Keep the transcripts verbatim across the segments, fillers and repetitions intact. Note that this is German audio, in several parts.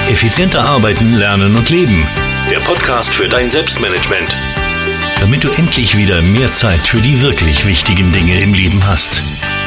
Effizienter arbeiten, lernen und leben. Der Podcast für dein Selbstmanagement. Damit du endlich wieder mehr Zeit für die wirklich wichtigen Dinge im Leben hast.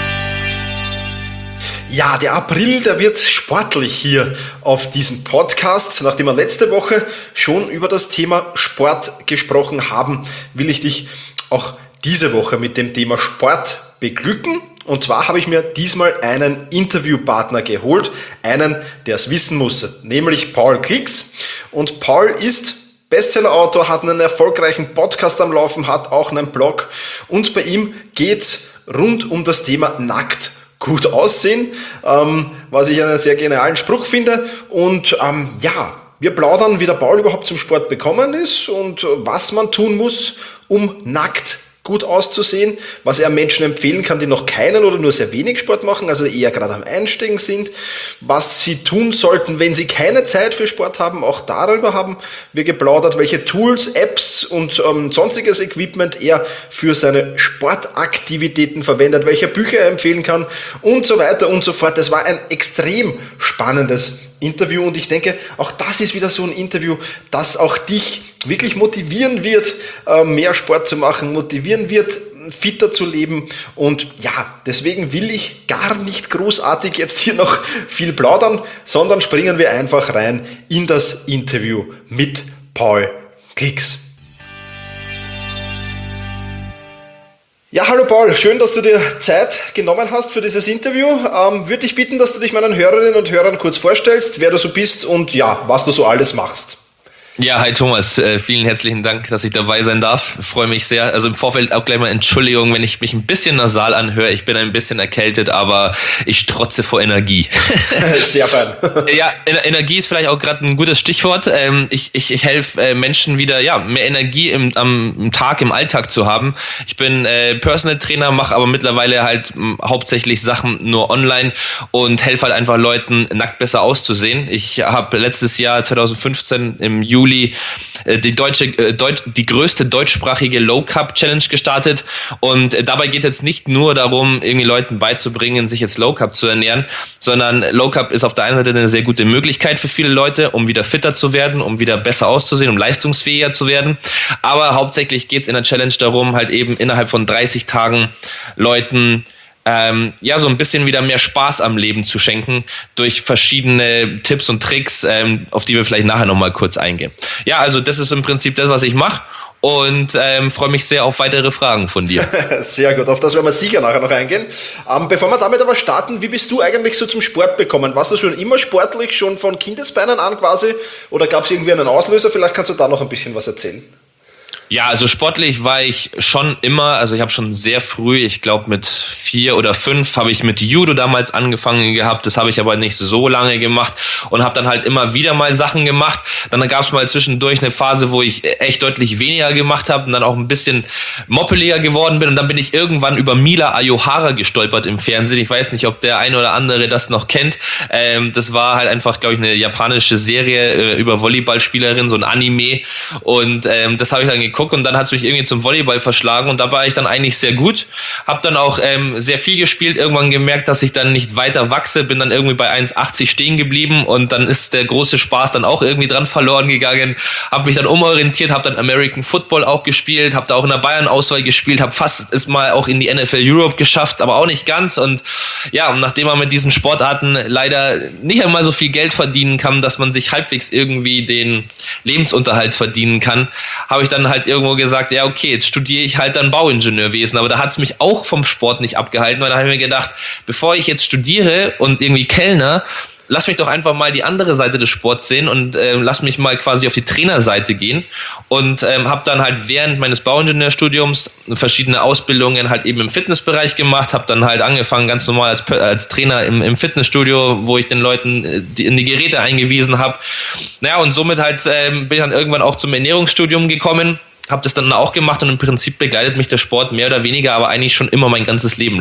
Ja, der April, der wird sportlich hier auf diesem Podcast. Nachdem wir letzte Woche schon über das Thema Sport gesprochen haben, will ich dich auch diese Woche mit dem Thema Sport beglücken. Und zwar habe ich mir diesmal einen Interviewpartner geholt, einen, der es wissen muss, nämlich Paul Klicks. Und Paul ist Bestsellerautor, hat einen erfolgreichen Podcast am Laufen, hat auch einen Blog. Und bei ihm geht's rund um das Thema nackt gut aussehen, ähm, was ich einen sehr genialen Spruch finde. Und ähm, ja, wir plaudern, wie der Paul überhaupt zum Sport bekommen ist und was man tun muss, um nackt gut auszusehen, was er Menschen empfehlen kann, die noch keinen oder nur sehr wenig Sport machen, also eher gerade am Einsteigen sind, was sie tun sollten, wenn sie keine Zeit für Sport haben, auch darüber haben wir geplaudert, welche Tools, Apps und ähm, sonstiges Equipment er für seine Sportaktivitäten verwendet, welche Bücher er empfehlen kann und so weiter und so fort. Das war ein extrem spannendes Interview und ich denke, auch das ist wieder so ein Interview, das auch dich wirklich motivieren wird, mehr Sport zu machen, motivieren wird, fitter zu leben. Und ja, deswegen will ich gar nicht großartig jetzt hier noch viel plaudern, sondern springen wir einfach rein in das Interview mit Paul Klicks. Ja, hallo Paul, schön, dass du dir Zeit genommen hast für dieses Interview. Ähm, würde ich bitten, dass du dich meinen Hörerinnen und Hörern kurz vorstellst, wer du so bist und ja, was du so alles machst. Ja, hi Thomas, äh, vielen herzlichen Dank, dass ich dabei sein darf. Ich freue mich sehr. Also im Vorfeld auch gleich mal Entschuldigung, wenn ich mich ein bisschen nasal anhöre. Ich bin ein bisschen erkältet, aber ich strotze vor Energie. Sehr fein. Ja, Energie ist vielleicht auch gerade ein gutes Stichwort. Ähm, ich ich, ich helfe Menschen wieder, ja, mehr Energie im, am im Tag, im Alltag zu haben. Ich bin äh, Personal Trainer, mache aber mittlerweile halt m, hauptsächlich Sachen nur online und helfe halt einfach Leuten, nackt besser auszusehen. Ich habe letztes Jahr zwanzig fünfzehn im Juli die deutsche, die größte deutschsprachige Low Carb Challenge gestartet und dabei geht es jetzt nicht nur darum, irgendwie Leuten beizubringen, sich jetzt Low Carb zu ernähren, sondern Low Carb ist auf der einen Seite eine sehr gute Möglichkeit für viele Leute, um wieder fitter zu werden, um wieder besser auszusehen, um leistungsfähiger zu werden, aber hauptsächlich geht es in der Challenge darum, halt eben innerhalb von dreißig Tagen Leuten Ähm, ja, so ein bisschen wieder mehr Spaß am Leben zu schenken durch verschiedene Tipps und Tricks, ähm, auf die wir vielleicht nachher nochmal kurz eingehen. Ja, also das ist im Prinzip das, was ich mache und ähm, freue mich sehr auf weitere Fragen von dir. Sehr gut, auf das werden wir sicher nachher noch eingehen. Ähm, bevor wir damit aber starten, wie bist du eigentlich so zum Sport gekommen? Warst du schon immer sportlich, schon von Kindesbeinen an quasi oder gab es irgendwie einen Auslöser? Vielleicht kannst du da noch ein bisschen was erzählen. Ja, also sportlich war ich schon immer, also ich habe schon sehr früh, ich glaube mit vier oder fünf habe ich mit Judo damals angefangen gehabt, das habe ich aber nicht so lange gemacht und habe dann halt immer wieder mal Sachen gemacht. Dann gab es mal zwischendurch eine Phase, wo ich echt deutlich weniger gemacht habe und dann auch ein bisschen moppeliger geworden bin und dann bin ich irgendwann über Mila Ayohara gestolpert im Fernsehen. Ich weiß nicht, ob der eine oder andere das noch kennt. Ähm, das war halt einfach, glaube ich, eine japanische Serie äh, über Volleyballspielerin, so ein Anime und ähm, das habe ich dann geguckt. Und dann hat es mich irgendwie zum Volleyball verschlagen und da war ich dann eigentlich sehr gut, habe dann auch ähm, sehr viel gespielt, irgendwann gemerkt, dass ich dann nicht weiter wachse, bin dann irgendwie bei eins achtzig stehen geblieben und dann ist der große Spaß dann auch irgendwie dran verloren gegangen, habe mich dann umorientiert, habe dann American Football auch gespielt, habe da auch in der Bayern-Auswahl gespielt, habe fast es mal auch in die N F L Europe geschafft, aber auch nicht ganz und ja, und nachdem man mit diesen Sportarten leider nicht einmal so viel Geld verdienen kann, dass man sich halbwegs irgendwie den Lebensunterhalt verdienen kann, habe ich dann halt irgendwo gesagt, ja okay, jetzt studiere ich halt dann Bauingenieurwesen, aber da hat es mich auch vom Sport nicht abgehalten, weil da habe ich mir gedacht, bevor ich jetzt studiere und irgendwie Kellner, lass mich doch einfach mal die andere Seite des Sports sehen und äh, lass mich mal quasi auf die Trainerseite gehen und ähm, habe dann halt während meines Bauingenieurstudiums verschiedene Ausbildungen halt eben im Fitnessbereich gemacht, habe dann halt angefangen ganz normal als, als Trainer im, im Fitnessstudio, wo ich den Leuten äh, die, in die Geräte eingewiesen habe. Naja, und somit halt ähm, bin ich dann irgendwann auch zum Ernährungsstudium gekommen, habe das dann auch gemacht und im Prinzip begleitet mich der Sport mehr oder weniger, aber eigentlich schon immer mein ganzes Leben lang.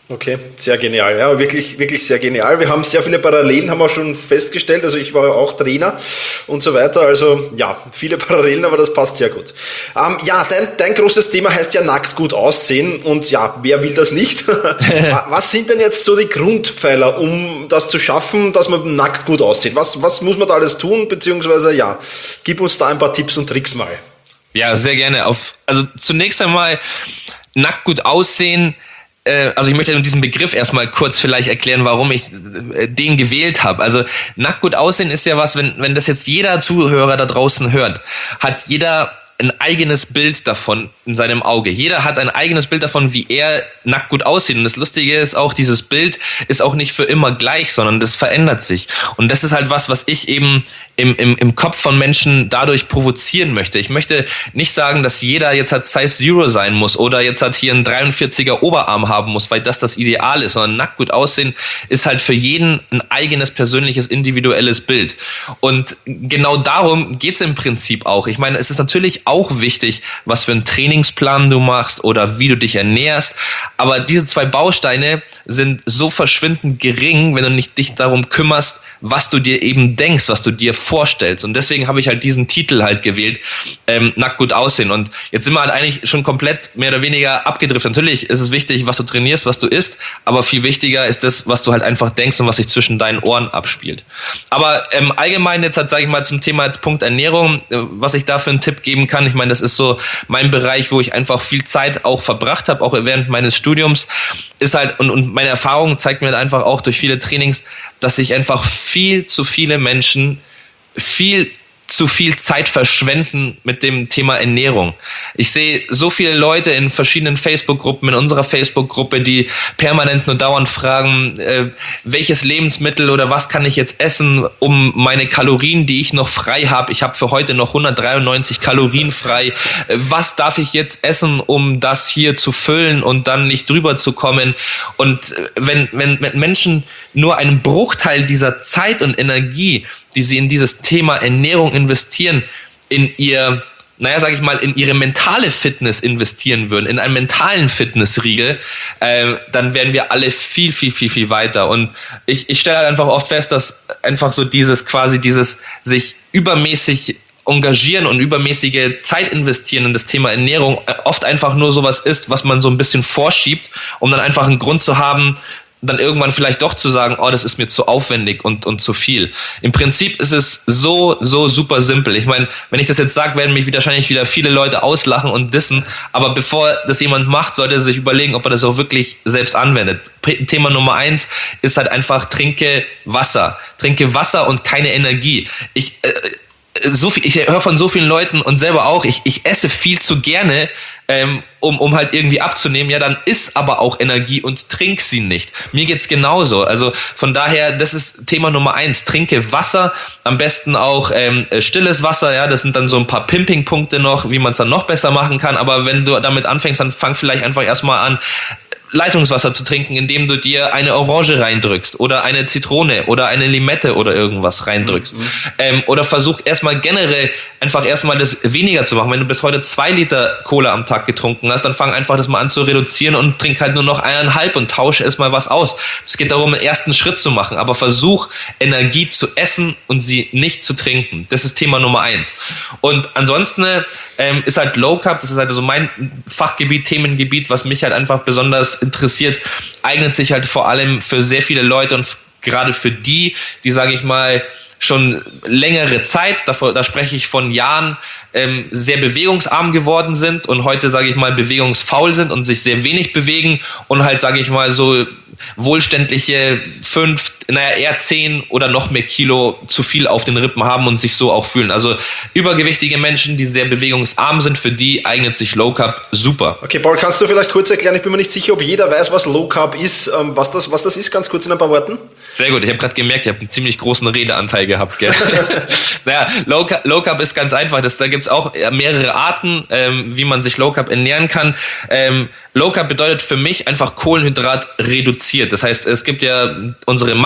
Okay, sehr genial, ja, wirklich, wirklich sehr genial. Wir haben sehr viele Parallelen, haben wir schon festgestellt, also ich war ja auch Trainer und so weiter, also ja, viele Parallelen, aber das passt sehr gut. Ähm, ja, dein, dein großes Thema heißt ja nackt gut aussehen und ja, wer will das nicht? Was sind denn jetzt so die Grundpfeiler, um das zu schaffen, dass man nackt gut aussieht? Was, was muss man da alles tun, beziehungsweise ja, gib uns da ein paar Tipps und Tricks mal. Ja, sehr gerne. Auf, also zunächst einmal nackt gut aussehen. Also ich möchte diesen Begriff erstmal kurz vielleicht erklären, warum ich den gewählt habe. Also nackt gut aussehen ist ja was, wenn, wenn das jetzt jeder Zuhörer da draußen hört, hat jeder ein eigenes Bild davon in seinem Auge. Jeder hat ein eigenes Bild davon, wie er nackt gut aussieht. Und das Lustige ist auch, dieses Bild ist auch nicht für immer gleich, sondern das verändert sich. Und das ist halt was, was ich eben im, im, im Kopf von Menschen dadurch provozieren möchte. Ich möchte nicht sagen, dass jeder jetzt hat Size Zero sein muss oder jetzt hat hier einen dreiundvierziger Oberarm haben muss, weil das das Ideal ist, sondern nackt gut aussehen ist halt für jeden ein eigenes, persönliches, individuelles Bild. Und genau darum geht's im Prinzip auch. Ich meine, es ist natürlich auch wichtig, was für einen Trainingsplan du machst oder wie du dich ernährst, aber diese zwei Bausteine sind so verschwindend gering, wenn du nicht dich darum kümmerst, was du dir eben denkst, was du dir vorstellst. Und deswegen habe ich halt diesen Titel halt gewählt, ähm, nackt gut aussehen. Und jetzt sind wir halt eigentlich schon komplett mehr oder weniger abgedriftet. Natürlich ist es wichtig, was du trainierst, was du isst, aber viel wichtiger ist das, was du halt einfach denkst und was sich zwischen deinen Ohren abspielt. Aber ähm, allgemein jetzt halt, sage ich mal, zum Thema jetzt Punkt Ernährung, äh, was ich da für einen Tipp geben kann. Ich meine, das ist so mein Bereich, wo ich einfach viel Zeit auch verbracht habe, auch während meines Studiums, ist halt, und, und meine Erfahrung zeigt mir halt einfach auch durch viele Trainings, dass sich einfach viel zu viele Menschen viel zu viel Zeit verschwenden mit dem Thema Ernährung. Ich sehe so viele Leute in verschiedenen Facebook-Gruppen, in unserer Facebook-Gruppe, die permanent nur dauernd fragen, äh, welches Lebensmittel oder was kann ich jetzt essen, um meine Kalorien, die ich noch frei habe, ich habe für heute noch hundertdreiundneunzig Kalorien frei, äh, was darf ich jetzt essen, um das hier zu füllen und dann nicht drüber zu kommen? Und äh, wenn, wenn, wenn Menschen nur einen Bruchteil dieser Zeit und Energie, die sie in dieses Thema Ernährung investieren, in ihr, naja, sag ich mal, in ihre mentale Fitness investieren würden, in einen mentalen Fitnessriegel, äh, dann wären wir alle viel, viel, viel, viel weiter. Und ich, ich stelle halt einfach oft fest, dass einfach so dieses, quasi dieses sich übermäßig engagieren und übermäßige Zeit investieren in das Thema Ernährung oft einfach nur sowas ist, was man so ein bisschen vorschiebt, um dann einfach einen Grund zu haben, dann irgendwann vielleicht doch zu sagen, oh, das ist mir zu aufwendig und, und zu viel. Im Prinzip ist es so, so super simpel. Ich meine, wenn ich das jetzt sage, werden mich wahrscheinlich wieder viele Leute auslachen und dissen, aber bevor das jemand macht, sollte er sich überlegen, ob er das auch wirklich selbst anwendet. Thema Nummer eins ist halt einfach, trinke Wasser. Trinke Wasser und keine Energie. Ich, äh, so viel, ich höre von so vielen Leuten und selber auch, ich, ich esse viel zu gerne, ähm, um, um halt irgendwie abzunehmen, ja, dann isst aber auch Energie und trink sie nicht. Mir geht's genauso. Also von daher, das ist Thema Nummer eins. Trinke Wasser, am besten auch ähm, stilles Wasser, ja, das sind dann so ein paar Pimping-Punkte noch, wie man es dann noch besser machen kann, aber wenn du damit anfängst, dann fang vielleicht einfach erstmal an, Leitungswasser zu trinken, indem du dir eine Orange reindrückst oder eine Zitrone oder eine Limette oder irgendwas reindrückst. Mhm. Ähm, oder versuch erstmal generell einfach erstmal das weniger zu machen. Wenn du bis heute zwei Liter Cola am Tag getrunken hast, dann fang einfach das mal an zu reduzieren und trink halt nur noch eineinhalb und tausche erstmal was aus. Es geht darum, einen ersten Schritt zu machen, aber versuch Energie zu essen und sie nicht zu trinken. Das ist Thema Nummer eins. Und ansonsten ähm, ist halt Low Carb, das ist halt so mein Fachgebiet, Themengebiet, was mich halt einfach besonders interessiert, eignet sich halt vor allem für sehr viele Leute und gerade für die, die, sage ich mal, schon längere Zeit, davor, da spreche ich von Jahren, ähm, sehr bewegungsarm geworden sind und heute, sage ich mal, bewegungsfaul sind und sich sehr wenig bewegen und halt, sage ich mal, so wohlständliche fünf, naja, eher zehn oder noch mehr Kilo zu viel auf den Rippen haben und sich so auch fühlen. Also übergewichtige Menschen, die sehr bewegungsarm sind, für die eignet sich Low Carb super. Okay, Paul, kannst du vielleicht kurz erklären, ich bin mir nicht sicher, ob jeder weiß, was Low Carb ist, ähm, was das, was das ist, ganz kurz in ein paar Worten? Sehr gut, ich habe gerade gemerkt, ich habe einen ziemlich großen Redeanteil gehabt. Gell? Naja, Low Carb, Low Carb ist ganz einfach, das, da gibt es auch mehrere Arten, ähm, wie man sich Low Carb ernähren kann. Ähm, Low Carb bedeutet für mich einfach Kohlenhydrat reduziert. Das heißt, es gibt ja unsere Makro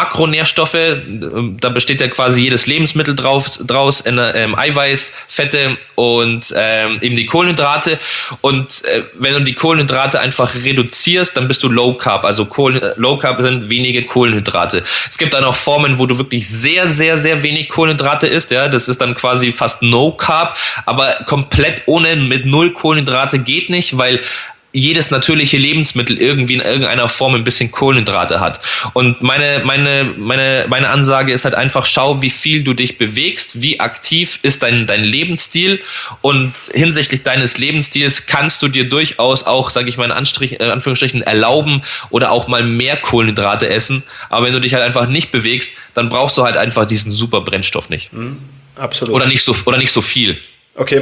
Makronährstoffe, da besteht ja quasi jedes Lebensmittel drauf, draus, ähm, Eiweiß, Fette und ähm, eben die Kohlenhydrate. Und äh, wenn du die Kohlenhydrate einfach reduzierst, dann bist du Low Carb. Also Kohlen, Low Carb sind wenige Kohlenhydrate. Es gibt dann auch Formen, wo du wirklich sehr, sehr, sehr wenig Kohlenhydrate isst. Ja, das ist dann quasi fast No Carb, aber komplett ohne, mit null Kohlenhydrate geht nicht, weil jedes natürliche Lebensmittel irgendwie in irgendeiner Form ein bisschen Kohlenhydrate hat. Und meine, meine, meine, meine Ansage ist halt einfach, schau, wie viel du dich bewegst, wie aktiv ist dein, dein Lebensstil, und hinsichtlich deines Lebensstils kannst du dir durchaus auch, sage ich mal in Anstrich, äh, Anführungsstrichen, erlauben oder auch mal mehr Kohlenhydrate essen. Aber wenn du dich halt einfach nicht bewegst, dann brauchst du halt einfach diesen super Brennstoff nicht. Mhm, absolut. Oder nicht so, oder nicht so viel. Okay,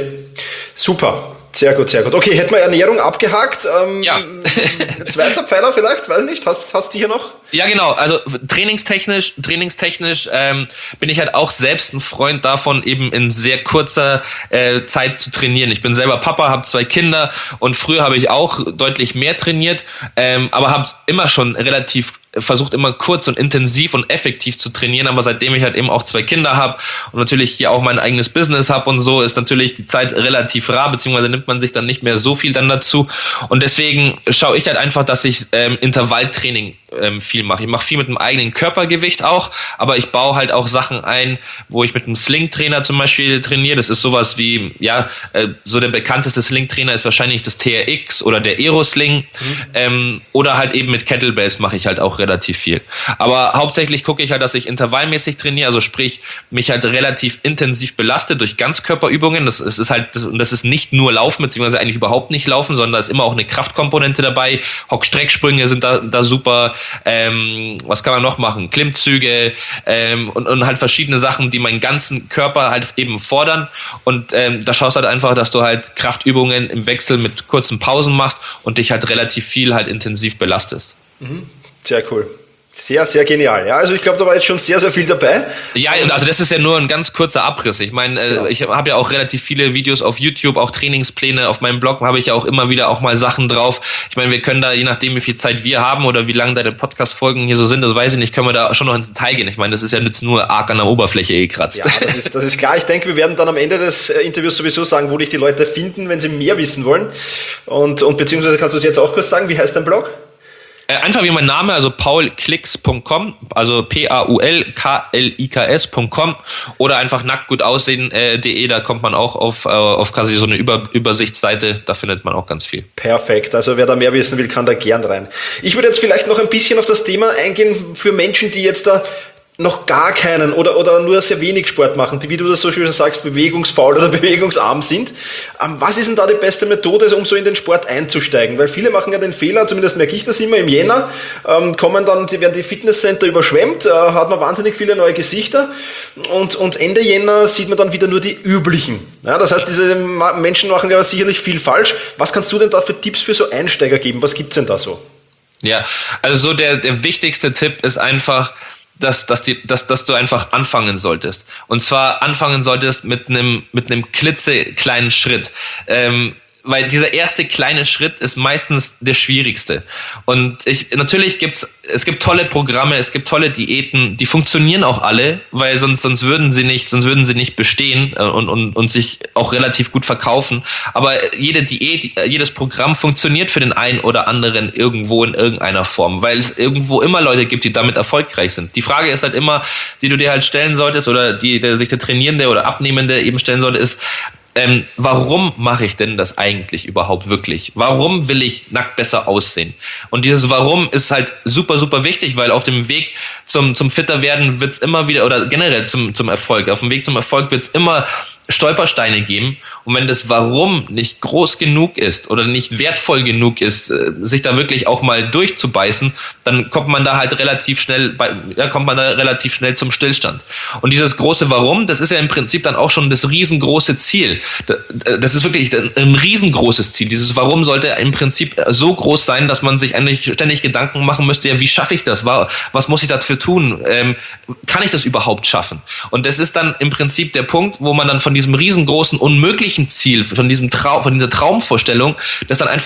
super. Sehr gut, sehr gut. Okay, hätten wir Ernährung abgehakt. Ähm, ja. Zweiter Pfeiler vielleicht, weiß nicht. Hast, hast du hier noch? Ja, genau. Also trainingstechnisch, trainingstechnisch ähm, bin ich halt auch selbst ein Freund davon, eben in sehr kurzer äh, Zeit zu trainieren. Ich bin selber Papa, habe zwei Kinder, und früher habe ich auch deutlich mehr trainiert, ähm, aber habe immer schon relativ versucht, immer kurz und intensiv und effektiv zu trainieren, aber seitdem ich halt eben auch zwei Kinder habe und natürlich hier auch mein eigenes Business habe und so, ist natürlich die Zeit relativ rar, beziehungsweise nimmt man sich dann nicht mehr so viel dann dazu, und deswegen schaue ich halt einfach, dass ich ähm, Intervalltraining ähm, viel mache. Ich mache viel mit dem eigenen Körpergewicht auch, aber ich baue halt auch Sachen ein, wo ich mit einem Sling-Trainer zum Beispiel trainiere. Das ist sowas wie, ja, äh, so der bekannteste Sling-Trainer ist wahrscheinlich das T R X oder der Aero-Sling, mhm. ähm, oder halt eben mit Kettlebells mache ich halt auch relativ viel. Aber hauptsächlich gucke ich halt, dass ich intervallmäßig trainiere, also sprich, mich halt relativ intensiv belaste durch Ganzkörperübungen. Das, das ist halt, das, das ist nicht nur Laufen, beziehungsweise eigentlich überhaupt nicht Laufen, sondern da ist immer auch eine Kraftkomponente dabei. Hock-Strecksprünge sind da, da super. Ähm, was kann man noch machen? Klimmzüge ähm, und, und halt verschiedene Sachen, die meinen ganzen Körper halt eben fordern. Und ähm, da schaust du halt einfach, dass du halt Kraftübungen im Wechsel mit kurzen Pausen machst und dich halt relativ viel halt intensiv belastest. Mhm. Sehr cool. Sehr, sehr genial. Ja, also ich glaube, da war jetzt schon sehr, sehr viel dabei. Ja, also das ist ja nur ein ganz kurzer Abriss. Ich meine, äh, genau. ich habe ja auch relativ viele Videos auf YouTube, auch Trainingspläne. Auf meinem Blog habe ich ja auch immer wieder auch mal Sachen drauf. Ich meine, wir können da, je nachdem, wie viel Zeit wir haben oder wie lange deine Podcast-Folgen hier so sind, das weiß ich nicht, können wir da schon noch ins Detail gehen. Ich meine, das ist ja jetzt nur arg an der Oberfläche gekratzt. Ja, das ist, das ist klar. Ich denke, wir werden dann am Ende des Interviews sowieso sagen, wo dich die Leute finden, wenn sie mehr wissen wollen. Und, und beziehungsweise kannst du es jetzt auch kurz sagen, wie heißt dein Blog? Einfach wie mein Name, also paul klicks punkt com, also P A U L K L I K S punkt com, oder einfach nacktgutaussehen punkt de, da kommt man auch auf, auf quasi so eine Über- Übersichtsseite, da findet man auch ganz viel. Perfekt, also wer da mehr wissen will, kann da gern rein. Ich würde jetzt vielleicht noch ein bisschen auf das Thema eingehen für Menschen, die jetzt da noch gar keinen oder, oder nur sehr wenig Sport machen, die, wie du das so schön sagst, bewegungsfaul oder bewegungsarm sind. Ähm, was ist denn da die beste Methode, um so in den Sport einzusteigen? Weil viele machen ja den Fehler, zumindest merke ich das immer, im Jänner ähm, kommen dann, die werden die Fitnesscenter überschwemmt, äh, hat man wahnsinnig viele neue Gesichter, und, und Ende Jänner sieht man dann wieder nur die üblichen. Ja, das heißt, diese Menschen machen ja sicherlich viel falsch. Was kannst du denn da für Tipps für so Einsteiger geben? Was gibt's denn da so? Ja, also so der, der wichtigste Tipp ist einfach, dass, dass, die, dass, dass du einfach anfangen solltest. Und zwar anfangen solltest mit einem, mit einem klitzekleinen Schritt. Ähm, weil dieser erste kleine Schritt ist meistens der schwierigste. Und ich, natürlich gibt's, es gibt tolle Programme, es gibt tolle Diäten, die funktionieren auch alle, weil sonst, sonst würden sie nicht, sonst würden sie nicht bestehen und, und, und sich auch relativ gut verkaufen. Aber jede Diät, jedes Programm funktioniert für den einen oder anderen irgendwo in irgendeiner Form, weil es irgendwo immer Leute gibt, die damit erfolgreich sind. Die Frage ist halt immer, die du dir halt stellen solltest, oder die, der sich der Trainierende oder Abnehmende eben stellen sollte, ist, Ähm, warum mache ich denn das eigentlich überhaupt wirklich? Warum will ich nackt besser aussehen? Und dieses Warum ist halt super, super wichtig, weil auf dem Weg zum, zum Fitterwerden wird es immer wieder, oder generell zum, zum Erfolg, auf dem Weg zum Erfolg wird es immer Stolpersteine geben. Und wenn das Warum nicht groß genug ist oder nicht wertvoll genug ist, sich da wirklich auch mal durchzubeißen, dann kommt man da halt relativ schnell, bei, ja, kommt man da relativ schnell zum Stillstand. Und dieses große Warum, das ist ja im Prinzip dann auch schon das riesengroße Ziel. Das ist wirklich ein riesengroßes Ziel. Dieses Warum sollte im Prinzip so groß sein, dass man sich eigentlich ständig Gedanken machen müsste, ja, wie schaffe ich das? Was muss ich dafür tun? Ähm, kann ich das überhaupt schaffen? Und das ist dann im Prinzip der Punkt, wo man dann von diesem riesengroßen, unmöglichen Ziel, von diesem Traum, von dieser Traumvorstellung, das dann einfach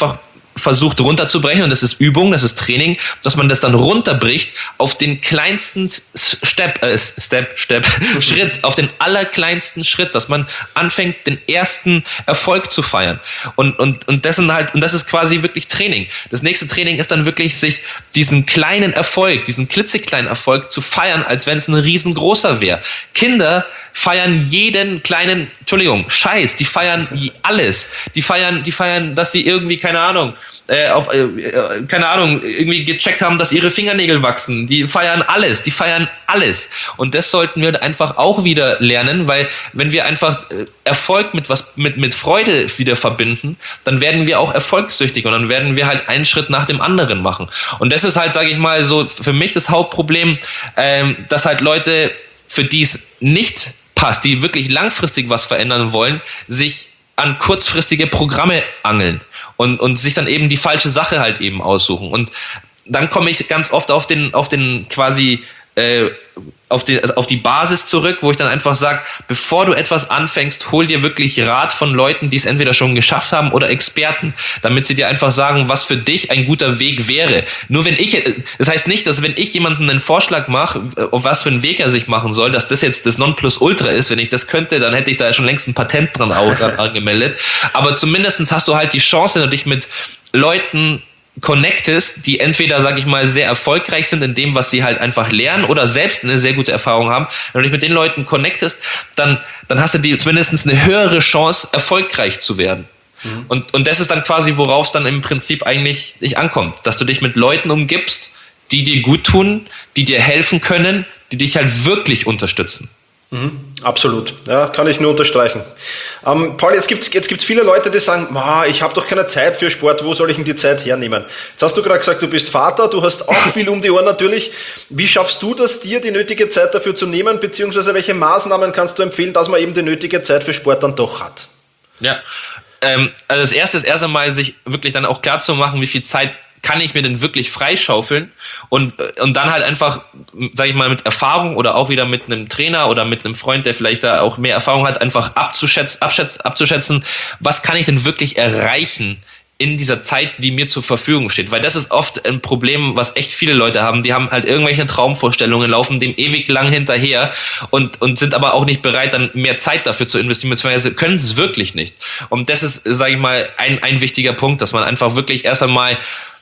versucht runterzubrechen, und das ist Übung, das ist Training, dass man das dann runterbricht auf den kleinsten Step, äh, Step, Step, Schritt, auf den allerkleinsten Schritt, dass man anfängt, den ersten Erfolg zu feiern. Und, und, und das sind halt, und das ist quasi wirklich Training. Das nächste Training ist dann wirklich, sich diesen kleinen Erfolg, diesen klitzekleinen Erfolg zu feiern, als wenn es ein riesengroßer wäre. Kinder feiern jeden kleinen, Entschuldigung, Scheiß, die feiern alles. Die feiern, die feiern, dass sie irgendwie, keine Ahnung, äh, auf, äh, keine Ahnung, irgendwie gecheckt haben, dass ihre Fingernägel wachsen. Die feiern alles, die feiern alles. Und das sollten wir einfach auch wieder lernen, weil wenn wir einfach Erfolg mit was, mit, mit Freude wieder verbinden, dann werden wir auch erfolgssüchtig und dann werden wir halt einen Schritt nach dem anderen machen. Und das ist halt, sage ich mal, so für mich das Hauptproblem, ähm, dass halt Leute, für die es nicht passt, die wirklich langfristig was verändern wollen, sich an kurzfristige Programme angeln und, und sich dann eben die falsche Sache halt eben aussuchen. Und dann komme ich ganz oft auf den, auf den quasi, äh, auf die, also auf die Basis zurück, wo ich dann einfach sage, bevor du etwas anfängst, hol dir wirklich Rat von Leuten, die es entweder schon geschafft haben oder Experten, damit sie dir einfach sagen, was für dich ein guter Weg wäre. Nur wenn ich, das heißt nicht, dass wenn ich jemandem einen Vorschlag mache, auf was für einen Weg er sich machen soll, dass das jetzt das Nonplusultra ist. Wenn ich das könnte, dann hätte ich da schon längst ein Patent dran angemeldet. Aber zumindestens hast du halt die Chance, wenn du dich mit Leuten connectest, die entweder, sag ich mal, sehr erfolgreich sind in dem, was sie halt einfach lernen oder selbst eine sehr gute Erfahrung haben. Wenn du dich mit den Leuten connectest, dann, dann hast du die zumindest eine höhere Chance, erfolgreich zu werden. Mhm. Und, und das ist dann quasi, worauf es dann im Prinzip eigentlich nicht ankommt, dass du dich mit Leuten umgibst, die dir gut tun, die dir helfen können, die dich halt wirklich unterstützen. Mhm, absolut, ja, kann ich nur unterstreichen. Ähm, Paul, jetzt gibt es jetzt gibt's viele Leute, die sagen, ich habe doch keine Zeit für Sport, wo soll ich denn die Zeit hernehmen? Jetzt hast du gerade gesagt, du bist Vater, du hast auch viel um die Ohren natürlich. Wie schaffst du das, dir die nötige Zeit dafür zu nehmen, beziehungsweise welche Maßnahmen kannst du empfehlen, dass man eben die nötige Zeit für Sport dann doch hat? Ja, ähm, also das Erste ist erst einmal, sich wirklich dann auch klar zu machen, wie viel Zeit kann ich mir denn wirklich freischaufeln und, und dann halt einfach, sag ich mal, mit Erfahrung oder auch wieder mit einem Trainer oder mit einem Freund, der vielleicht da auch mehr Erfahrung hat, einfach abzuschätzen, abschätzen, abzuschätzen, was kann ich denn wirklich erreichen in dieser Zeit, die mir zur Verfügung steht. Weil das ist oft ein Problem, was echt viele Leute haben. Die haben halt irgendwelche Traumvorstellungen, laufen dem ewig lang hinterher und, und sind aber auch nicht bereit, dann mehr Zeit dafür zu investieren, beziehungsweise können es wirklich nicht. Und das ist, sage ich mal, ein, ein wichtiger Punkt, dass man einfach wirklich erst einmal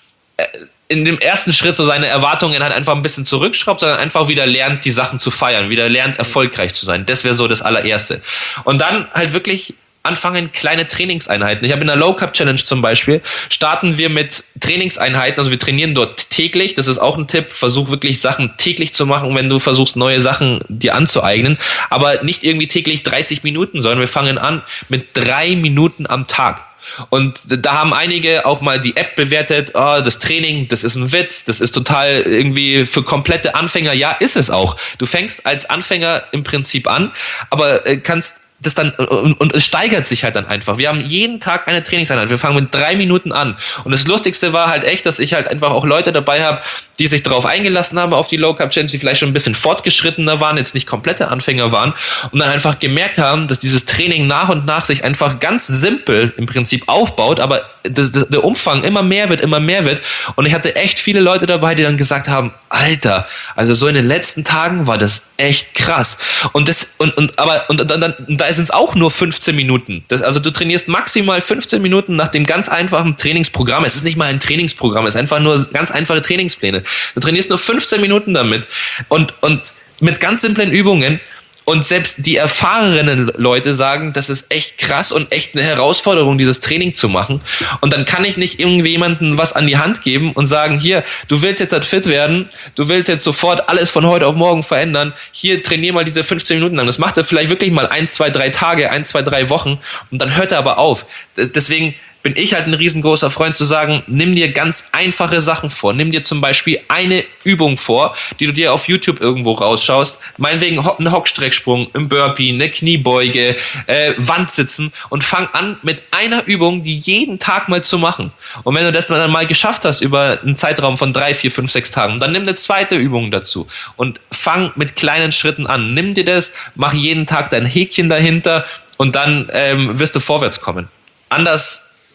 in dem ersten Schritt so seine Erwartungen halt einfach ein bisschen zurückschraubt, sondern einfach wieder lernt, die Sachen zu feiern, wieder lernt, erfolgreich zu sein. Das wäre so das allererste. Und dann halt wirklich anfangen, kleine Trainingseinheiten. Ich habe in der Low Carb Challenge zum Beispiel, starten wir mit Trainingseinheiten, also wir trainieren dort täglich, das ist auch ein Tipp, versuch wirklich Sachen täglich zu machen, wenn du versuchst, neue Sachen dir anzueignen, aber nicht irgendwie täglich dreißig Minuten, sondern wir fangen an mit drei Minuten am Tag. Und da haben einige auch mal die App bewertet, oh, das Training, das ist ein Witz, das ist total irgendwie für komplette Anfänger. Ja, ist es auch. Du fängst als Anfänger im Prinzip an, aber kannst das dann, und, und es steigert sich halt dann einfach. Wir haben jeden Tag eine Trainingseinheit. Wir fangen mit drei Minuten an. Und das Lustigste war halt echt, dass ich halt einfach auch Leute dabei habe, die sich darauf eingelassen haben, auf die Low Carb Challenge, die vielleicht schon ein bisschen fortgeschrittener waren, jetzt nicht komplette Anfänger waren und dann einfach gemerkt haben, dass dieses Training nach und nach sich einfach ganz simpel im Prinzip aufbaut, aber das, das, der Umfang immer mehr wird, immer mehr wird. Und ich hatte echt viele Leute dabei, die dann gesagt haben, Alter, also so in den letzten Tagen war das echt krass. Und das, und, und, aber, und dann, dann, da sind es auch nur fünfzehn Minuten. Das, also du trainierst maximal fünfzehn Minuten nach dem ganz einfachen Trainingsprogramm. Es ist nicht mal ein Trainingsprogramm, es ist einfach nur ganz einfache Trainingspläne. Du trainierst nur fünfzehn Minuten damit und, und mit ganz simplen Übungen. Und selbst die erfahrenen Leute sagen, das ist echt krass und echt eine Herausforderung, dieses Training zu machen. Und dann kann ich nicht irgendwie jemandem was an die Hand geben und sagen, hier, du willst jetzt halt fit werden, du willst jetzt sofort alles von heute auf morgen verändern, hier trainier mal diese fünfzehn Minuten lang. Das macht er vielleicht wirklich mal ein, zwei, drei Tage, ein, zwei, drei Wochen und dann hört er aber auf. Deswegen bin ich halt ein riesengroßer Freund zu sagen, nimm dir ganz einfache Sachen vor. Nimm dir zum Beispiel eine Übung vor, die du dir auf YouTube irgendwo rausschaust. Meinetwegen einen Hockstrecksprung, ein Burpee, eine Kniebeuge, äh, Wandsitzen und fang an mit einer Übung, die jeden Tag mal zu machen. Und wenn du das dann mal geschafft hast über einen Zeitraum von drei, vier, fünf, sechs Tagen, dann nimm eine zweite Übung dazu und fang mit kleinen Schritten an. Nimm dir das, mach jeden Tag dein Häkchen dahinter und dann ähm, wirst du vorwärts kommen. Anders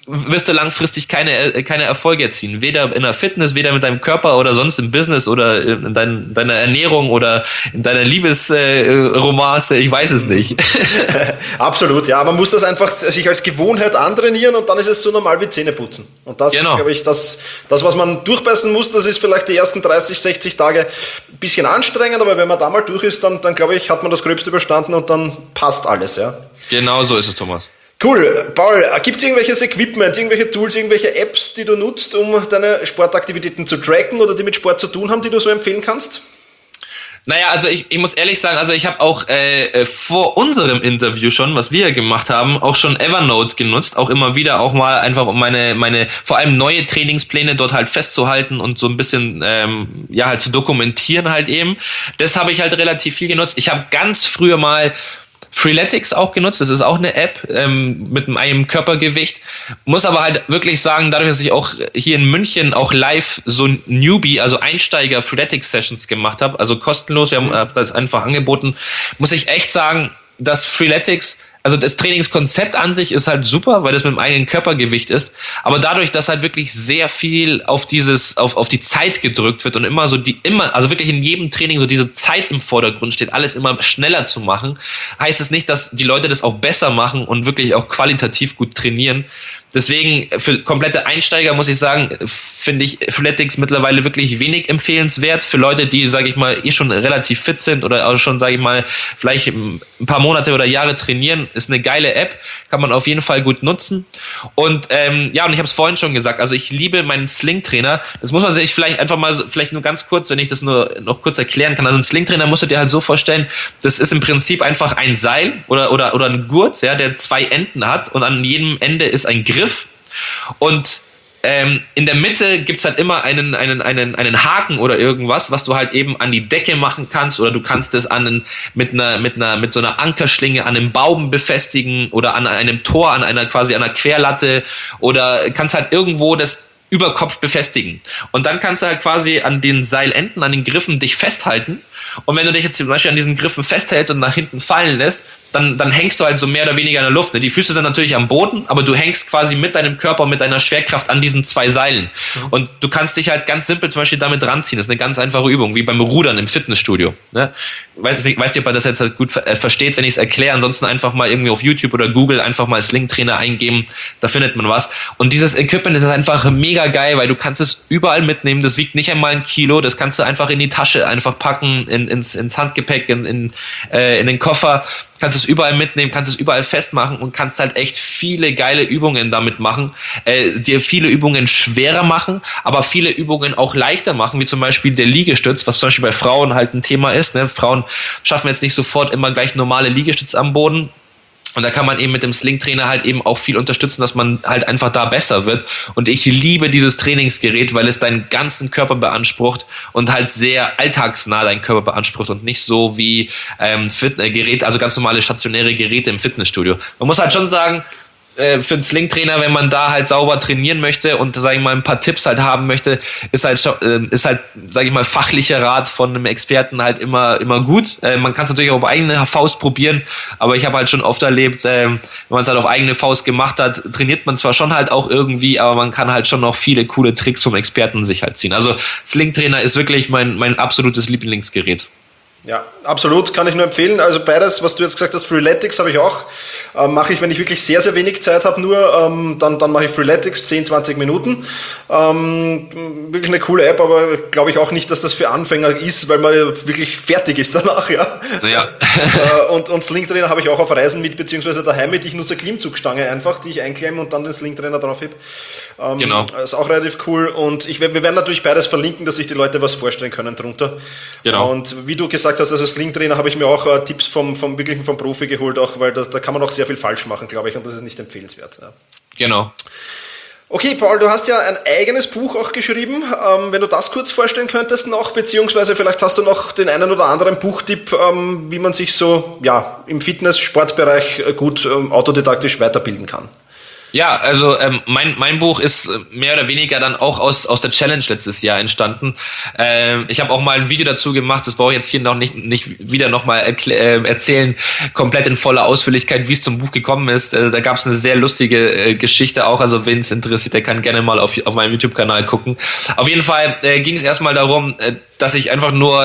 wirst du langfristig keine, keine Erfolge erzielen. Weder in der Fitness, weder mit deinem Körper oder sonst im Business oder in dein, deiner Ernährung oder in deiner Liebesromance, äh, ich weiß es nicht. Absolut, ja. Man muss das einfach sich als Gewohnheit antrainieren und dann ist es so normal wie Zähneputzen. Und das genau. ist, glaube ich, das, das, was man durchbeißen muss, das ist vielleicht die ersten dreißig, sechzig Tage ein bisschen anstrengend, aber wenn man da mal durch ist, dann, dann glaube ich, hat man das Gröbste überstanden und dann passt alles, ja. Genau so ist es, Thomas. Cool. Paul, gibt es irgendwelches Equipment, irgendwelche Tools, irgendwelche Apps, die du nutzt, um deine Sportaktivitäten zu tracken oder die mit Sport zu tun haben, die du so empfehlen kannst? Naja, also ich, ich muss ehrlich sagen, also ich habe auch äh, vor unserem Interview schon, was wir gemacht haben, auch schon Evernote genutzt, auch immer wieder, auch mal einfach um meine, meine vor allem neue Trainingspläne dort halt festzuhalten und so ein bisschen, ähm, ja halt zu dokumentieren halt eben. Das habe ich halt relativ viel genutzt. Ich habe ganz früher mal Freeletics auch genutzt, das ist auch eine App ähm, mit einem Körpergewicht, muss aber halt wirklich sagen, dadurch, dass ich auch hier in München auch live so Newbie, also Einsteiger Freeletics Sessions gemacht habe, also kostenlos, wir haben das einfach angeboten, muss ich echt sagen, dass Freeletics, also das Trainingskonzept an sich ist halt super, weil das mit dem eigenen Körpergewicht ist, aber dadurch, dass halt wirklich sehr viel auf dieses, auf, auf die Zeit gedrückt wird und immer so die, immer, also wirklich in jedem Training so diese Zeit im Vordergrund steht, alles immer schneller zu machen, heißt es nicht, dass die Leute das auch besser machen und wirklich auch qualitativ gut trainieren. Deswegen, für komplette Einsteiger muss ich sagen, finde ich Freeletics mittlerweile wirklich wenig empfehlenswert. Für Leute, die, sage ich mal, eh schon relativ fit sind oder auch schon, sage ich mal, vielleicht ein paar Monate oder Jahre trainieren, ist eine geile App, kann man auf jeden Fall gut nutzen. Und ähm, ja, und ich habe es vorhin schon gesagt, also ich liebe meinen Sling-Trainer. Das muss man sich vielleicht einfach mal, vielleicht nur ganz kurz, wenn ich das nur noch kurz erklären kann. Also ein Sling-Trainer musst du dir halt so vorstellen, das ist im Prinzip einfach ein Seil oder, oder, oder ein Gurt, ja, der zwei Enden hat und an jedem Ende ist ein Griff. Und ähm, in der Mitte gibt's halt immer einen, einen, einen, einen Haken oder irgendwas, was du halt eben an die Decke machen kannst oder du kannst es an einen, mit einer, mit einer, mit so einer Ankerschlinge an einem Baum befestigen oder an einem Tor, an einer quasi einer Querlatte oder kannst halt irgendwo das über Kopf befestigen. Und dann kannst du halt quasi an den Seilenden, an den Griffen dich festhalten. Und wenn du dich jetzt zum Beispiel an diesen Griffen festhältst und nach hinten fallen lässt, dann, dann hängst du halt so mehr oder weniger in der Luft. Ne? Die Füße sind natürlich am Boden, aber du hängst quasi mit deinem Körper, mit deiner Schwerkraft an diesen zwei Seilen. Mhm. Und du kannst dich halt ganz simpel zum Beispiel damit ranziehen. Das ist eine ganz einfache Übung, wie beim Rudern im Fitnessstudio. Ne? Weiß nicht, weiß nicht, ob man das jetzt halt gut äh, versteht, wenn ich es erkläre. Ansonsten einfach mal irgendwie auf YouTube oder Google einfach mal Sling-Trainer eingeben. Da findet man was. Und dieses Equipment ist einfach mega geil, weil du kannst es überall mitnehmen. Das wiegt nicht einmal ein Kilo. Das kannst du einfach in die Tasche einfach packen, in, ins, ins Handgepäck, in, in, äh, in den Koffer. Kannst es überall mitnehmen, kannst es überall festmachen und kannst halt echt viele geile Übungen damit machen, äh, dir viele Übungen schwerer machen, aber viele Übungen auch leichter machen, wie zum Beispiel der Liegestütz, was zum Beispiel bei Frauen halt ein Thema ist. Ne? Frauen schaffen jetzt nicht sofort immer gleich normale Liegestütz am Boden. Und da kann man eben mit dem Sling-Trainer halt eben auch viel unterstützen, dass man halt einfach da besser wird. Und ich liebe dieses Trainingsgerät, weil es deinen ganzen Körper beansprucht und halt sehr alltagsnah deinen Körper beansprucht und nicht so wie ähm, Fitnessgeräte, also ganz normale stationäre Geräte im Fitnessstudio. Man muss halt schon sagen, für einen Sling-Trainer, wenn man da halt sauber trainieren möchte und, sage ich mal, ein paar Tipps halt haben möchte, ist halt, ist halt, sage ich mal, fachlicher Rat von einem Experten halt immer, immer gut. Man kann es natürlich auch auf eigene Faust probieren, aber ich habe halt schon oft erlebt, wenn man es halt auf eigene Faust gemacht hat, trainiert man zwar schon halt auch irgendwie, aber man kann halt schon noch viele coole Tricks vom Experten sich halt ziehen. Also Sling-Trainer ist wirklich mein, mein absolutes Lieblingsgerät. Ja, absolut, kann ich nur empfehlen. Also beides, was du jetzt gesagt hast, Freeletics habe ich auch. Ähm, mache ich, wenn ich wirklich sehr, sehr wenig Zeit habe, nur, ähm, dann, dann mache ich Freeletics, zehn, zwanzig Minuten. Ähm, wirklich eine coole App, aber glaube ich auch nicht, dass das für Anfänger ist, weil man wirklich fertig ist danach, ja. Ja. äh, und, und Sling-Trainer habe ich auch auf Reisen mit, beziehungsweise daheim mit. Ich nutze eine Klimmzugstange einfach, die ich einklemme und dann den Sling-Trainer drauf heb. Ähm, genau. Ist auch relativ cool und ich, wir werden natürlich beides verlinken, dass sich die Leute was vorstellen können drunter. Genau. Und wie du gesagt hast, also Sling-Trainer habe ich mir auch äh, Tipps vom, vom wirklichen vom Profi geholt, auch weil das, da kann man auch sehr viel falsch machen, glaube ich, und das ist nicht empfehlenswert. Ja. Genau. Okay, Paul, du hast ja ein eigenes Buch auch geschrieben. Ähm, wenn du das kurz vorstellen könntest noch, beziehungsweise vielleicht hast du noch den einen oder anderen Buchtipp, ähm, wie man sich so ja im Fitness-Sportbereich gut ähm, autodidaktisch weiterbilden kann. Ja, also ähm, mein mein Buch ist mehr oder weniger dann auch aus aus der Challenge letztes Jahr entstanden. Ähm, ich habe auch mal ein Video dazu gemacht, das brauche ich jetzt hier noch nicht nicht wieder nochmal äh, erzählen, komplett in voller Ausführlichkeit, wie es zum Buch gekommen ist. Äh, da gab es eine sehr lustige äh, Geschichte auch, also wen es interessiert, der kann gerne mal auf auf meinem YouTube-Kanal gucken. Auf jeden Fall äh, ging es erstmal darum, äh, dass ich einfach nur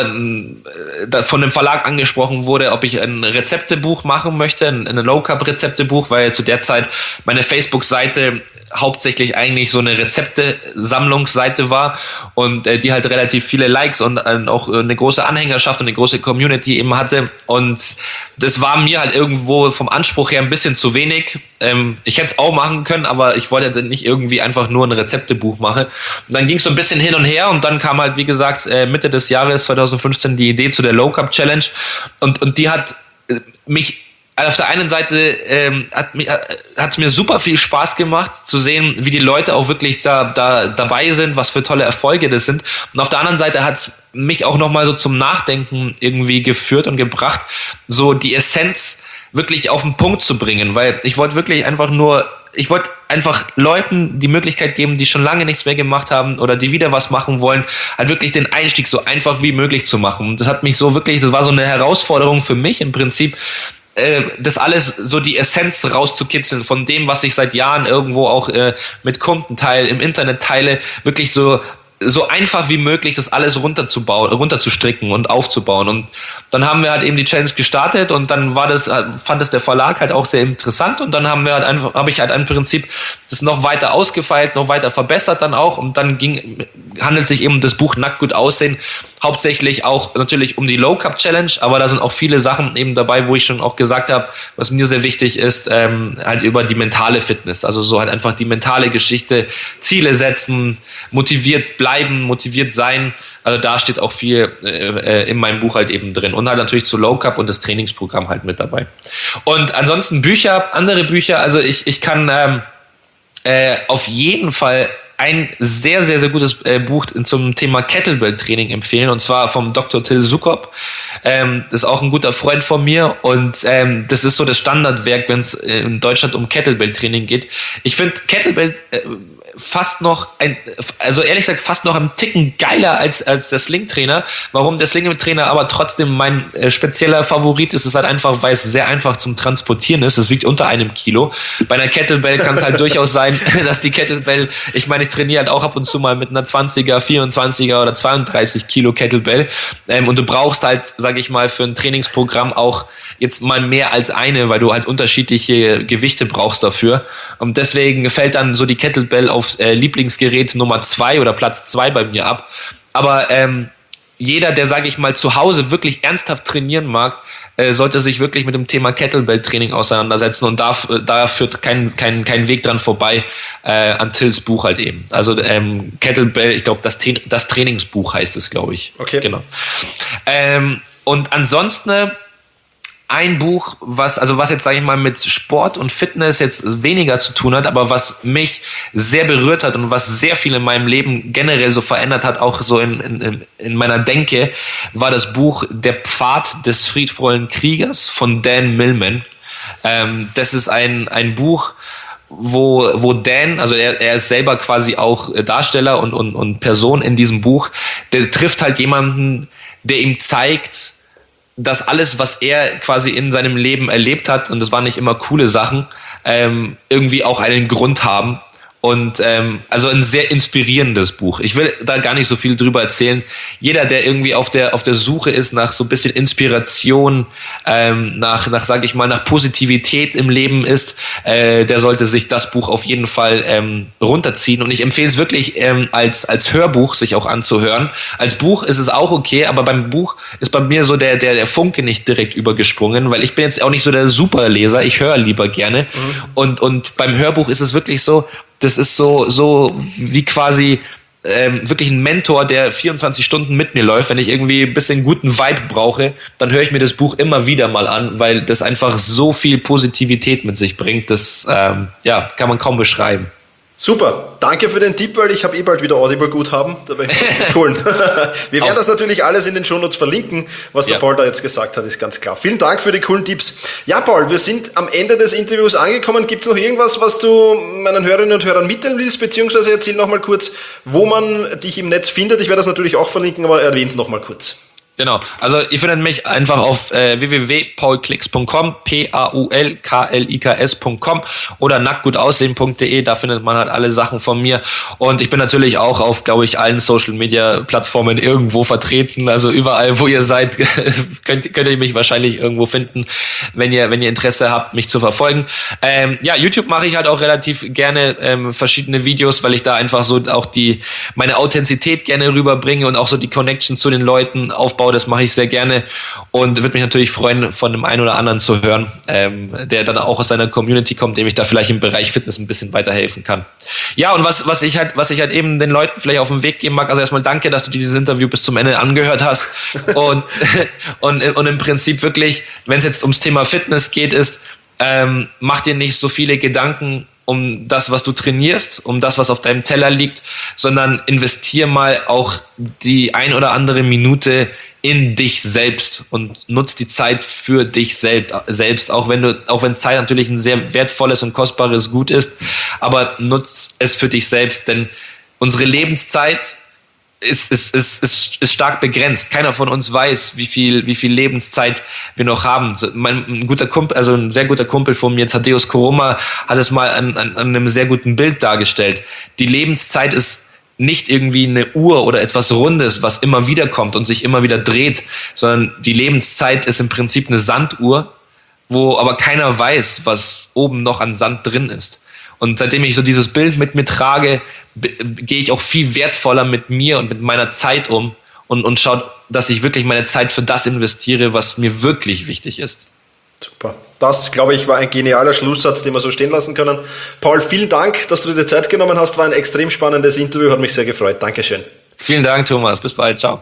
äh, von dem Verlag angesprochen wurde, ob ich ein Rezeptebuch machen möchte, ein, ein Low-Carb-Rezeptebuch, weil zu der Zeit meine Facebook-Seite hauptsächlich eigentlich so eine Rezepte-Sammlungsseite war und äh, die halt relativ viele Likes und äh, auch eine große Anhängerschaft und eine große Community eben hatte, und das war mir halt irgendwo vom Anspruch her ein bisschen zu wenig. Ähm, ich hätte es auch machen können, aber ich wollte nicht irgendwie einfach nur ein Rezeptebuch machen. Und dann ging es so ein bisschen hin und her und dann kam halt, wie gesagt, äh, Mitte des Jahres zwanzig fünfzehn die Idee zu der Low Carb Challenge, und, und die hat äh, mich auf der einen Seite ähm, hat mir hat mir super viel Spaß gemacht zu sehen, wie die Leute auch wirklich da da dabei sind, was für tolle Erfolge das sind. Und auf der anderen Seite hat es mich auch nochmal so zum Nachdenken irgendwie geführt und gebracht, so die Essenz wirklich auf den Punkt zu bringen, weil ich wollte wirklich einfach nur Ich wollte einfach Leuten die Möglichkeit geben, die schon lange nichts mehr gemacht haben oder die wieder was machen wollen, halt wirklich den Einstieg so einfach wie möglich zu machen. Und das hat mich so wirklich, das war so eine Herausforderung für mich im Prinzip, das alles, so die Essenz rauszukitzeln von dem, was ich seit Jahren irgendwo auch äh, mit Kunden teile, im Internet teile, wirklich so so einfach wie möglich das alles runterzubauen, runterzustricken und aufzubauen. Und dann haben wir halt eben die Challenge gestartet und dann war das, fand es der Verlag halt auch sehr interessant und dann haben wir halt einfach, habe ich halt im Prinzip das noch weiter ausgefeilt, noch weiter verbessert dann auch und dann ging, handelt sich eben um das Buch Nackt gut aussehen, hauptsächlich auch natürlich um die Low Carb Challenge, aber da sind auch viele Sachen eben dabei, wo ich schon auch gesagt habe, was mir sehr wichtig ist, ähm, halt über die mentale Fitness, also so halt einfach die mentale Geschichte, Ziele setzen, motiviert bleiben, motiviert sein, also da steht auch viel äh, in meinem Buch halt eben drin und halt natürlich zu Low Carb und das Trainingsprogramm halt mit dabei. Und ansonsten Bücher, andere Bücher, also ich, ich kann ähm, äh, auf jeden Fall ein sehr, sehr, sehr gutes äh, Buch zum Thema Kettlebell-Training empfehlen, und zwar vom Doktor Till Sukop. Ähm, das ist auch ein guter Freund von mir und ähm, das ist so das Standardwerk, wenn es äh, in Deutschland um Kettlebell-Training geht. Ich finde Kettlebell äh, fast noch, ein, also ehrlich gesagt fast noch einen Ticken geiler als, als der Sling-Trainer. Warum der Sling-Trainer aber trotzdem mein äh, spezieller Favorit ist, ist halt einfach, weil es sehr einfach zum Transportieren ist. Es wiegt unter einem Kilo. Bei einer Kettlebell kann es halt durchaus sein, dass die Kettlebell, ich meine, ich trainiere halt auch ab und zu mal mit einer zwanziger, vierundzwanziger oder zweiunddreißig Kilo Kettlebell ähm, und du brauchst halt, sage ich mal, für ein Trainingsprogramm auch jetzt mal mehr als eine, weil du halt unterschiedliche Gewichte brauchst dafür. Und deswegen fällt dann so die Kettlebell auf äh, Lieblingsgerät Nummer zwei oder Platz zwei bei mir ab. Aber ähm, jeder, der, sage ich mal, zu Hause wirklich ernsthaft trainieren mag, äh, sollte sich wirklich mit dem Thema Kettlebell-Training auseinandersetzen und da, da führt kein, kein, kein Weg dran vorbei äh, an Tills Buch halt eben. Also ähm, Kettlebell, ich glaube, das, das Trainingsbuch heißt es, glaube ich. Okay. Genau. Ähm, und ansonsten ein Buch, was, also was jetzt, sage ich mal, mit Sport und Fitness jetzt weniger zu tun hat, aber was mich sehr berührt hat und was sehr viel in meinem Leben generell so verändert hat, auch so in, in, in meiner Denke, war das Buch Der Pfad des friedvollen Kriegers von Dan Millman. Ähm, das ist ein, ein Buch, wo, wo Dan, also er, er ist selber quasi auch Darsteller und, und, und Person in diesem Buch, der trifft halt jemanden, der ihm zeigt, dass alles, was er quasi in seinem Leben erlebt hat, und das waren nicht immer coole Sachen, ähm, irgendwie auch einen Grund haben. Und ähm, also ein sehr inspirierendes Buch. Ich will da gar nicht so viel drüber erzählen. Jeder, der irgendwie auf der auf der Suche ist nach so ein bisschen Inspiration, ähm, nach nach sage ich mal nach Positivität im Leben ist, äh, der sollte sich das Buch auf jeden Fall ähm, runterziehen. Und ich empfehle es wirklich ähm, als als Hörbuch sich auch anzuhören. Als Buch ist es auch okay, aber beim Buch ist bei mir so der der der Funke nicht direkt übergesprungen, weil ich bin jetzt auch nicht so der Superleser. Ich höre lieber gerne. Mhm. Und und beim Hörbuch ist es wirklich so. Das ist so, so wie quasi ähm, wirklich ein Mentor, der vierundzwanzig Stunden mit mir läuft. Wenn ich irgendwie ein bisschen guten Vibe brauche, dann höre ich mir das Buch immer wieder mal an, weil das einfach so viel Positivität mit sich bringt. Das ähm, ja, kann man kaum beschreiben. Super, danke für den Tipp, weil ich habe eh bald wieder Audible-Guthaben. Da werde ich holen. Wir werden das natürlich alles in den Shownotes verlinken, was der ja. Paul da jetzt gesagt hat, ist ganz klar. Vielen Dank für die coolen Tipps. Ja, Paul, wir sind am Ende des Interviews angekommen. Gibt es noch irgendwas, was du meinen Hörerinnen und Hörern mitteilen willst, beziehungsweise erzähl noch mal kurz, wo man dich im Netz findet. Ich werde das natürlich auch verlinken, aber erwähne es noch mal kurz. Genau, also ihr findet mich einfach auf äh, w w w punkt paul klicks punkt com, P A U L K L I K S punkt com oder nacktgutaussehen punkt de, da findet man halt alle Sachen von mir und ich bin natürlich auch auf, glaube ich, allen Social-Media-Plattformen irgendwo vertreten, also überall, wo ihr seid, könnt, könnt ihr mich wahrscheinlich irgendwo finden, wenn ihr wenn ihr Interesse habt, mich zu verfolgen. Ähm, ja, YouTube mache ich halt auch relativ gerne ähm, verschiedene Videos, weil ich da einfach so auch die meine Authentizität gerne rüberbringe und auch so die Connection zu den Leuten aufbaue. Das mache ich sehr gerne und würde mich natürlich freuen, von dem einen oder anderen zu hören, ähm, der dann auch aus seiner Community kommt, dem ich da vielleicht im Bereich Fitness ein bisschen weiterhelfen kann. Ja, und was, was ich halt, was ich halt eben den Leuten vielleicht auf den Weg geben mag, also erstmal danke, dass du dir dieses Interview bis zum Ende angehört hast und, und, und im Prinzip wirklich, wenn es jetzt ums Thema Fitness geht, ist, ähm, mach dir nicht so viele Gedanken um das, was du trainierst, um das, was auf deinem Teller liegt, sondern investier mal auch die ein oder andere Minute in dich selbst und nutz die Zeit für dich selbst, selbst, auch wenn du, auch wenn Zeit natürlich ein sehr wertvolles und kostbares Gut ist, aber nutz es für dich selbst, denn unsere Lebenszeit ist, ist, ist, ist, ist stark begrenzt. Keiner von uns weiß, wie viel, wie viel Lebenszeit wir noch haben. Mein ein guter Kumpel, also ein sehr guter Kumpel von mir, Thaddeus Koroma, hat es mal an, an, an einem sehr guten Bild dargestellt. Die Lebenszeit ist nicht irgendwie eine Uhr oder etwas Rundes, was immer wieder kommt und sich immer wieder dreht, sondern die Lebenszeit ist im Prinzip eine Sanduhr, wo aber keiner weiß, was oben noch an Sand drin ist. Und seitdem ich so dieses Bild mit mir trage, gehe ich auch viel wertvoller mit mir und mit meiner Zeit um und, und schaue, dass ich wirklich meine Zeit für das investiere, was mir wirklich wichtig ist. Super. Das, glaube ich, war ein genialer Schlusssatz, den wir so stehen lassen können. Paul, vielen Dank, dass du dir die Zeit genommen hast. War ein extrem spannendes Interview, hat mich sehr gefreut. Dankeschön. Vielen Dank, Thomas. Bis bald. Ciao.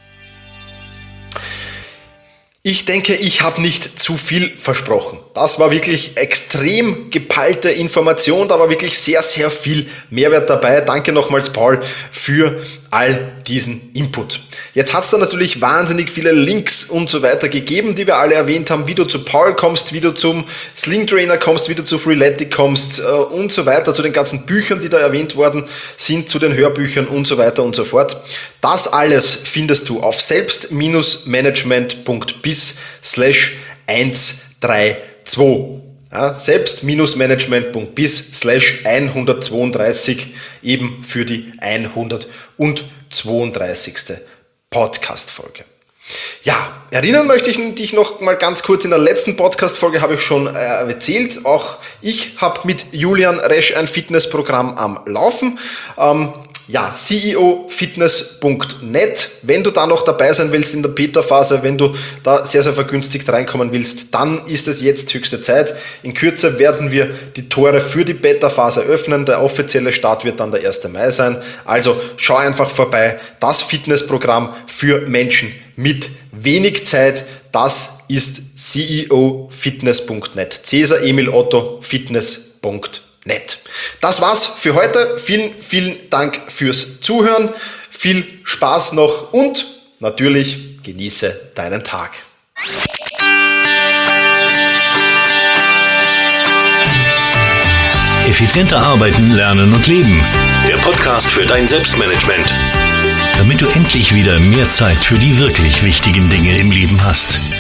Ich denke, ich habe nicht zu viel versprochen. Das war wirklich extrem geballte Information, da war wirklich sehr, sehr viel Mehrwert dabei. Danke nochmals, Paul, für all diesen Input. Jetzt hat es da natürlich wahnsinnig viele Links und so weiter gegeben, die wir alle erwähnt haben, wie du zu Paul kommst, wie du zum Sling Trainer kommst, wie du zu Freeletics kommst äh, und so weiter, zu den ganzen Büchern, die da erwähnt worden sind, zu den Hörbüchern und so weiter und so fort. Das alles findest du auf selbst-management punkt biz slash hundertzweiunddreißig. Ja, selbst-management punkt biz slash hundertzweiunddreißig eben für die hundertzweiunddreißigste Podcast-Folge. Ja, erinnern möchte ich dich noch mal ganz kurz, in der letzten Podcast-Folge habe ich schon äh, erzählt, auch ich habe mit Julian Resch ein Fitnessprogramm am Laufen. Ähm, Ja, C E O Fitness punkt net. Wenn du da noch dabei sein willst in der Beta-Phase, wenn du da sehr, sehr vergünstigt reinkommen willst, dann ist es jetzt höchste Zeit. In Kürze werden wir die Tore für die Beta-Phase öffnen. Der offizielle Start wird dann der erste Mai sein. Also schau einfach vorbei. Das Fitnessprogramm für Menschen mit wenig Zeit, das ist C E O Fitness punkt net. Cäsar Emil Otto Fitness punkt net. Nett. Das war's für heute. Vielen, vielen Dank fürs Zuhören. Viel Spaß noch und natürlich genieße deinen Tag. Effizienter arbeiten, lernen und leben. Der Podcast für dein Selbstmanagement. Damit du endlich wieder mehr Zeit für die wirklich wichtigen Dinge im Leben hast.